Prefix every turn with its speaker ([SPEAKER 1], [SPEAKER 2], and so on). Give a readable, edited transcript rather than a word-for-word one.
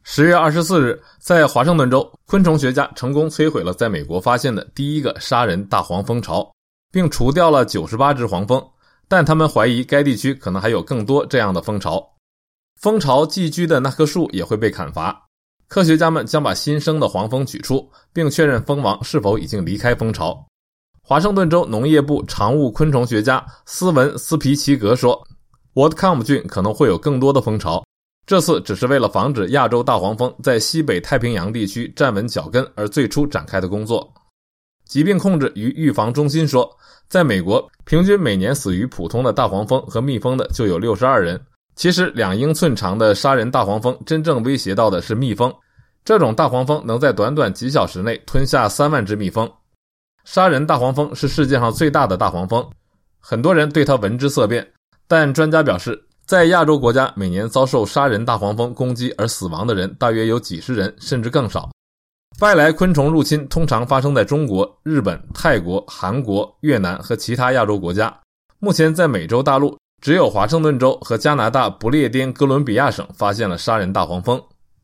[SPEAKER 1] 10月24日，在华盛顿州，昆虫学家成功摧毁了在美国发现的第一个杀人大黄蜂巢，并除掉了98只黄蜂，但他们怀疑该地区可能还有更多这样的蜂巢。蜂巢寄居的那棵树也会被砍伐。科学家们将把新生的黄蜂取出，并确认蜂王是否已经离开蜂巢。华盛顿州农业部常务昆虫学家斯文斯皮奇格说，沃特康姆郡可能会有更多的蜂巢，这次只是为了防止亚洲大黄蜂在西北太平洋地区站稳脚跟而最初展开的工作。疾病控制与预防中心说，在美国平均每年死于普通的大黄蜂和蜜蜂的就有62人。其实2英寸长的杀人大黄蜂真正威胁到的是蜜蜂，这种大黄蜂能在短短几小时内吞下3万只蜜蜂。杀人大黄蜂是世界上最大的大黄蜂，很多人对它闻之色变，但专家表示，在亚洲国家每年遭受杀人大黄蜂攻击而死亡的人大约有几十人，甚至更少。外来昆虫入侵通常发生在中国、日本、泰国、韩国、越南和其他亚洲国家。目前在美洲大陆，只有华盛顿州和加拿大不列颠哥伦比亚省发现了杀人大黄蜂。